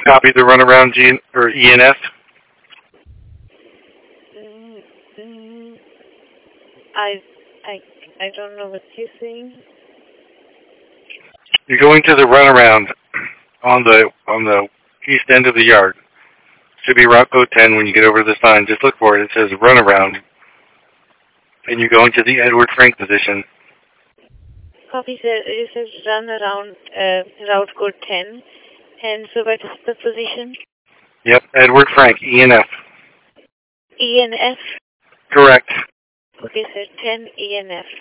copy of the runaround or ENF? Mm, mm, I, I, I don't know what you're saying. You're going to the runaround on the east end of the yard. Should be route code 10 when you get over the sign. Just look for it. It says runaround. And you're going to the Edward Frank position. Copy, sir. It says run around route code 10. And so what is the position? Yep, Edward Frank, ENF. ENF? Correct. Okay, sir. 10 ENF.